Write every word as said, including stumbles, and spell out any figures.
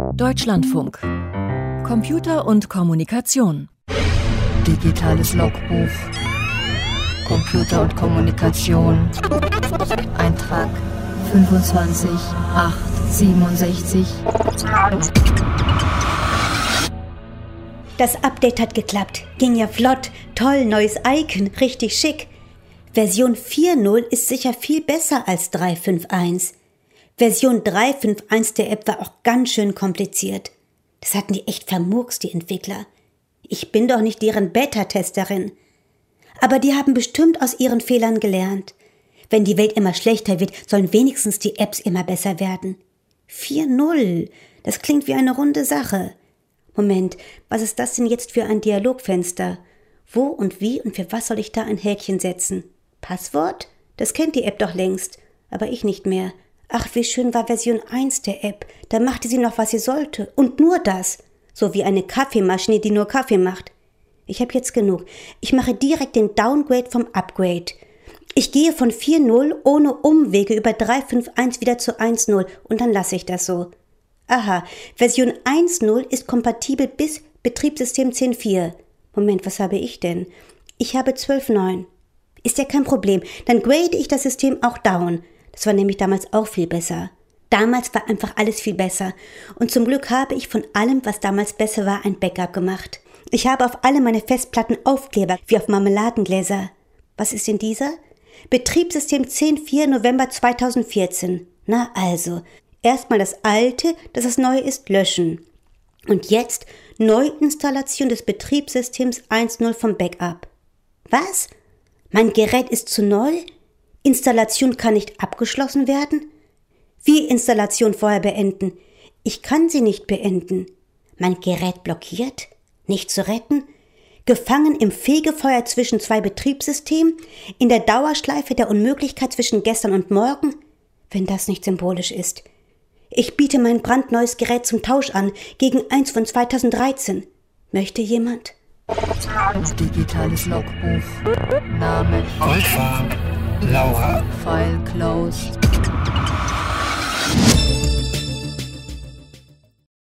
Deutschlandfunk. Computer und Kommunikation. Digitales Logbuch. Computer und Kommunikation. Eintrag fünfundzwanzig acht siebenundsechzig. Das Update hat geklappt. Ging ja flott. Toll, neues Icon. Richtig schick. Version vier Punkt null ist sicher viel besser als drei Punkt fünf Punkt eins. Version drei Punkt fünf Punkt eins der App war auch ganz schön kompliziert. Das hatten die echt vermurkst, die Entwickler. Ich bin doch nicht deren Beta-Testerin. Aber die haben bestimmt aus ihren Fehlern gelernt. Wenn die Welt immer schlechter wird, sollen wenigstens die Apps immer besser werden. vier Punkt null, das klingt wie eine runde Sache. Moment, was ist das denn jetzt für ein Dialogfenster? Wo und wie und für was soll ich da ein Häkchen setzen? Passwort? Das kennt die App doch längst, aber ich nicht mehr. Ach, wie schön war Version eins der App. Da machte sie noch, was sie sollte. Und nur das. So wie eine Kaffeemaschine, die nur Kaffee macht. Ich habe jetzt genug. Ich mache direkt den Downgrade vom Upgrade. Ich gehe von vier Punkt null ohne Umwege über drei Punkt fünf Punkt eins wieder zu eins Punkt null und dann lasse ich das so. Aha, Version eins Punkt null ist kompatibel bis Betriebssystem zehn Punkt vier. Moment, was habe ich denn? Ich habe zwölf Punkt neun. Ist ja kein Problem. Dann grade ich das System auch down. Das war nämlich damals auch viel besser. Damals war einfach alles viel besser. Und zum Glück habe ich von allem, was damals besser war, ein Backup gemacht. Ich habe auf alle meine Festplatten Aufkleber, wie auf Marmeladengläser. Was ist denn dieser? Betriebssystem zehn Punkt vier November zweitausendvierzehn. Na also, erstmal das alte, dass das neue ist, löschen. Und jetzt Neuinstallation des Betriebssystems eins Punkt null vom Backup. Was? Mein Gerät ist zu neu? Installation kann nicht abgeschlossen werden? Wie Installation vorher beenden? Ich kann sie nicht beenden. Mein Gerät blockiert? Nicht zu retten? Gefangen im Fegefeuer zwischen zwei Betriebssystemen? In der Dauerschleife der Unmöglichkeit zwischen gestern und morgen? Wenn das nicht symbolisch ist. Ich biete mein brandneues Gerät zum Tausch an gegen eins von zweitausenddreizehn. Möchte jemand? Digitales Logbuch. Name Wolfgang. Laura. File closed.